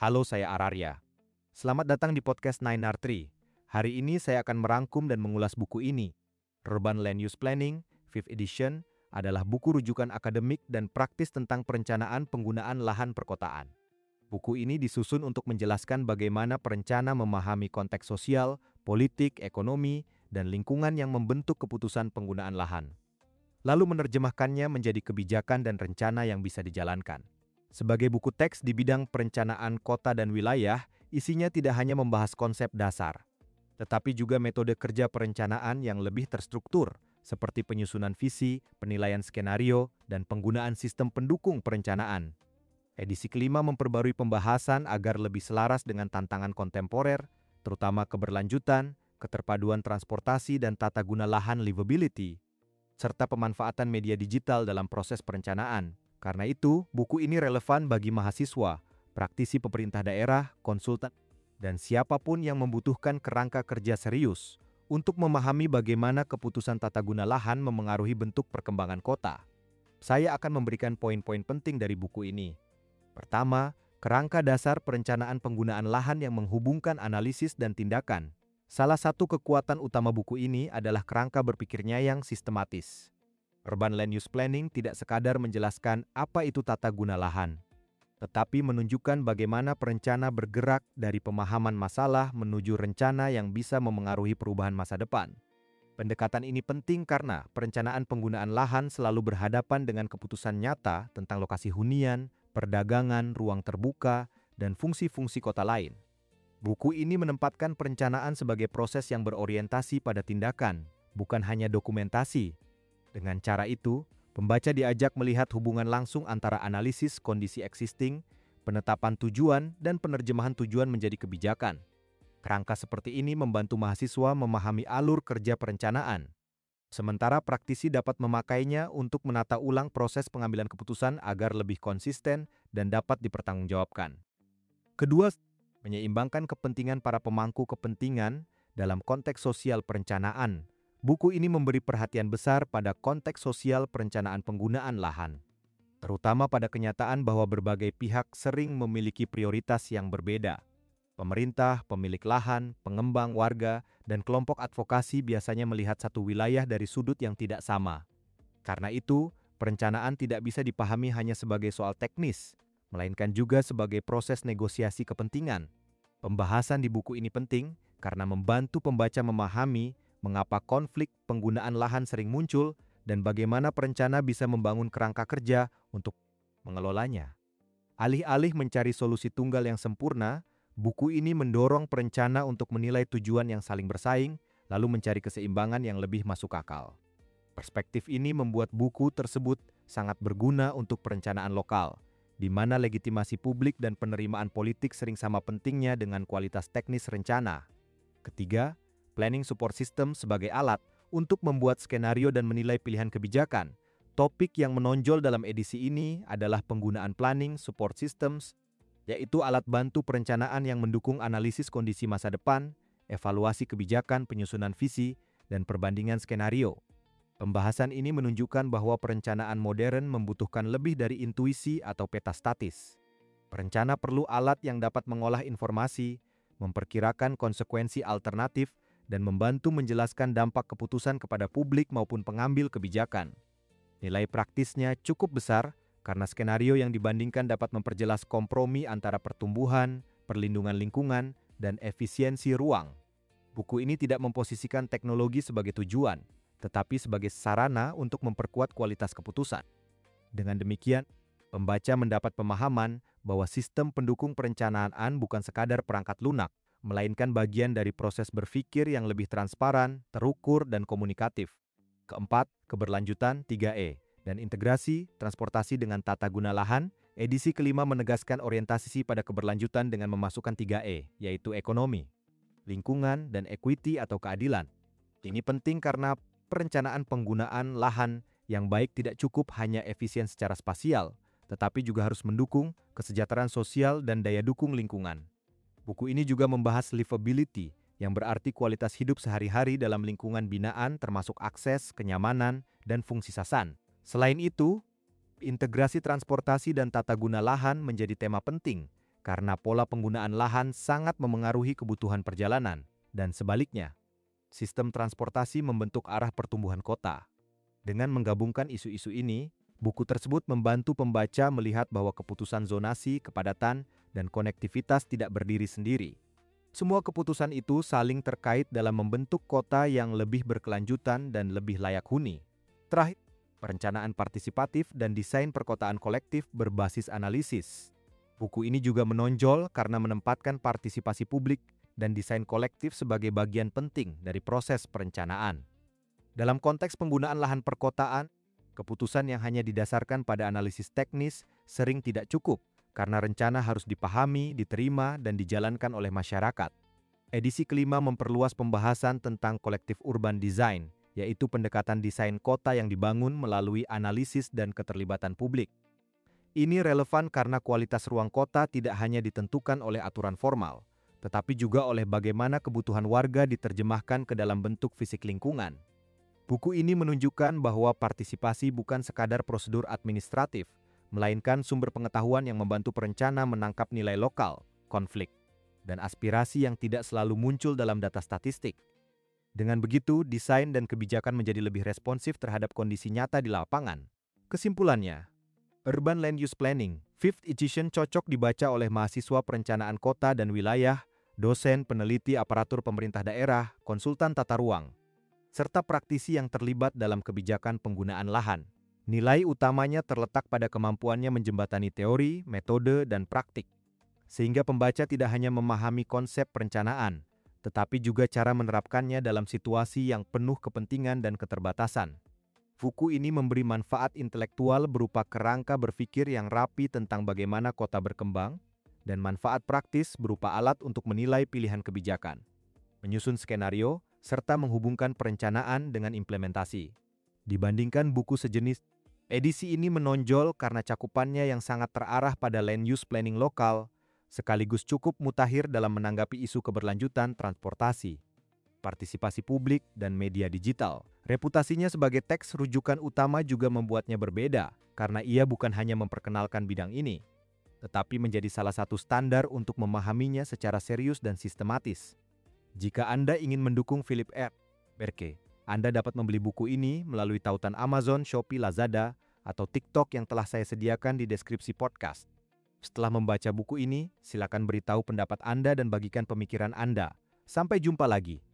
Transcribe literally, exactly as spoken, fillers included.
Halo, saya Ararya. Selamat datang di podcast nine R three. Hari ini saya akan merangkum dan mengulas buku ini. Urban Land Use Planning, fifth Edition, adalah buku rujukan akademik dan praktis tentang perencanaan penggunaan lahan perkotaan. Buku ini disusun untuk menjelaskan bagaimana perencana memahami konteks sosial, politik, ekonomi, dan lingkungan yang membentuk keputusan penggunaan lahan, lalu menerjemahkannya menjadi kebijakan dan rencana yang bisa dijalankan. Sebagai buku teks di bidang perencanaan kota dan wilayah, isinya tidak hanya membahas konsep dasar, tetapi juga metode kerja perencanaan yang lebih terstruktur, seperti penyusunan visi, penilaian skenario, dan penggunaan sistem pendukung perencanaan. Edisi kelima memperbarui pembahasan agar lebih selaras dengan tantangan kontemporer, terutama keberlanjutan, keterpaduan transportasi dan tata guna lahan livability, serta pemanfaatan media digital dalam proses perencanaan. Karena itu, buku ini relevan bagi mahasiswa, praktisi pemerintah daerah, konsultan, dan siapapun yang membutuhkan kerangka kerja serius untuk memahami bagaimana keputusan tata guna lahan memengaruhi bentuk perkembangan kota. Saya akan memberikan poin-poin penting dari buku ini. Pertama, kerangka dasar perencanaan penggunaan lahan yang menghubungkan analisis dan tindakan. Salah satu kekuatan utama buku ini adalah kerangka berpikirnya yang sistematis. Urban Land Use Planning tidak sekadar menjelaskan apa itu tata guna lahan, tetapi menunjukkan bagaimana perencana bergerak dari pemahaman masalah menuju rencana yang bisa memengaruhi perubahan masa depan. Pendekatan ini penting karena perencanaan penggunaan lahan selalu berhadapan dengan keputusan nyata tentang lokasi hunian, perdagangan, ruang terbuka, dan fungsi-fungsi kota lain. Buku ini menempatkan perencanaan sebagai proses yang berorientasi pada tindakan, bukan hanya dokumentasi. Dengan cara itu, pembaca diajak melihat hubungan langsung antara analisis kondisi existing, penetapan tujuan, dan penerjemahan tujuan menjadi kebijakan. Kerangka seperti ini membantu mahasiswa memahami alur kerja perencanaan, sementara praktisi dapat memakainya untuk menata ulang proses pengambilan keputusan agar lebih konsisten dan dapat dipertanggungjawabkan. Kedua, menyeimbangkan kepentingan para pemangku kepentingan dalam konteks sosial perencanaan. Buku ini memberi perhatian besar pada konteks sosial perencanaan penggunaan lahan, terutama pada kenyataan bahwa berbagai pihak sering memiliki prioritas yang berbeda. Pemerintah, pemilik lahan, pengembang, warga, dan kelompok advokasi biasanya melihat satu wilayah dari sudut yang tidak sama. Karena itu, perencanaan tidak bisa dipahami hanya sebagai soal teknis, melainkan juga sebagai proses negosiasi kepentingan. Pembahasan di buku ini penting karena membantu pembaca memahami mengapa konflik penggunaan lahan sering muncul dan bagaimana perencana bisa membangun kerangka kerja untuk mengelolanya. Alih-alih mencari solusi tunggal yang sempurna, buku ini mendorong perencana untuk menilai tujuan yang saling bersaing, lalu mencari keseimbangan yang lebih masuk akal. Perspektif ini membuat buku tersebut sangat berguna untuk perencanaan lokal, di mana legitimasi publik dan penerimaan politik sering sama pentingnya dengan kualitas teknis rencana. Ketiga, Planning Support System sebagai alat untuk membuat skenario dan menilai pilihan kebijakan. Topik yang menonjol dalam edisi ini adalah penggunaan Planning Support Systems, yaitu alat bantu perencanaan yang mendukung analisis kondisi masa depan, evaluasi kebijakan, penyusunan visi, dan perbandingan skenario. Pembahasan ini menunjukkan bahwa perencanaan modern membutuhkan lebih dari intuisi atau peta statis. Perencana perlu alat yang dapat mengolah informasi, memperkirakan konsekuensi alternatif, dan membantu menjelaskan dampak keputusan kepada publik maupun pengambil kebijakan. Nilai praktisnya cukup besar karena skenario yang dibandingkan dapat memperjelas kompromi antara pertumbuhan, perlindungan lingkungan, dan efisiensi ruang. Buku ini tidak memposisikan teknologi sebagai tujuan, tetapi sebagai sarana untuk memperkuat kualitas keputusan. Dengan demikian, pembaca mendapat pemahaman bahwa sistem pendukung perencanaan bukan sekadar perangkat lunak, melainkan bagian dari proses berpikir yang lebih transparan, terukur, dan komunikatif. Keempat, keberlanjutan tiga E, dan integrasi transportasi dengan tata guna lahan. Edisi kelima menegaskan orientasi pada keberlanjutan dengan memasukkan tiga E, yaitu ekonomi, lingkungan, dan equity atau keadilan. Ini penting karena perencanaan penggunaan lahan yang baik tidak cukup hanya efisien secara spasial, tetapi juga harus mendukung kesejahteraan sosial dan daya dukung lingkungan. Buku ini juga membahas livability, yang berarti kualitas hidup sehari-hari dalam lingkungan binaan termasuk akses, kenyamanan, dan fungsi sasan. Selain itu, integrasi transportasi dan tata guna lahan menjadi tema penting, karena pola penggunaan lahan sangat memengaruhi kebutuhan perjalanan, dan sebaliknya, sistem transportasi membentuk arah pertumbuhan kota. Dengan menggabungkan isu-isu ini, buku tersebut membantu pembaca melihat bahwa keputusan zonasi, kepadatan, dan konektivitas tidak berdiri sendiri. Semua keputusan itu saling terkait dalam membentuk kota yang lebih berkelanjutan dan lebih layak huni. Terakhir, perencanaan partisipatif dan desain perkotaan kolektif berbasis analisis. Buku ini juga menonjol karena menempatkan partisipasi publik dan desain kolektif sebagai bagian penting dari proses perencanaan. Dalam konteks penggunaan lahan perkotaan, keputusan yang hanya didasarkan pada analisis teknis sering tidak cukup karena rencana harus dipahami, diterima, dan dijalankan oleh masyarakat. Edisi kelima memperluas pembahasan tentang kolektif urban design, yaitu pendekatan desain kota yang dibangun melalui analisis dan keterlibatan publik. Ini relevan karena kualitas ruang kota tidak hanya ditentukan oleh aturan formal, tetapi juga oleh bagaimana kebutuhan warga diterjemahkan ke dalam bentuk fisik lingkungan. Buku ini menunjukkan bahwa partisipasi bukan sekadar prosedur administratif, melainkan sumber pengetahuan yang membantu perencana menangkap nilai lokal, konflik, dan aspirasi yang tidak selalu muncul dalam data statistik. Dengan begitu, desain dan kebijakan menjadi lebih responsif terhadap kondisi nyata di lapangan. Kesimpulannya, Urban Land Use Planning, fifth edition cocok dibaca oleh mahasiswa perencanaan kota dan wilayah, dosen, peneliti aparatur pemerintah daerah, konsultan tata ruang, serta praktisi yang terlibat dalam kebijakan penggunaan lahan. Nilai utamanya terletak pada kemampuannya menjembatani teori, metode, dan praktik, sehingga pembaca tidak hanya memahami konsep perencanaan, tetapi juga cara menerapkannya dalam situasi yang penuh kepentingan dan keterbatasan. Buku ini memberi manfaat intelektual berupa kerangka berpikir yang rapi tentang bagaimana kota berkembang, dan manfaat praktis berupa alat untuk menilai pilihan kebijakan, menyusun skenario, serta menghubungkan perencanaan dengan implementasi. Dibandingkan buku sejenis, edisi ini menonjol karena cakupannya yang sangat terarah pada land use planning lokal, sekaligus cukup mutakhir dalam menanggapi isu keberlanjutan transportasi, partisipasi publik, dan media digital. Reputasinya sebagai teks rujukan utama juga membuatnya berbeda, karena ia bukan hanya memperkenalkan bidang ini, tetapi menjadi salah satu standar untuk memahaminya secara serius dan sistematis. Jika Anda ingin mendukung Philip R. Berke, Anda dapat membeli buku ini melalui tautan Amazon, Shopee, Lazada, atau TikTok yang telah saya sediakan di deskripsi podcast. Setelah membaca buku ini, silakan beritahu pendapat Anda dan bagikan pemikiran Anda. Sampai jumpa lagi.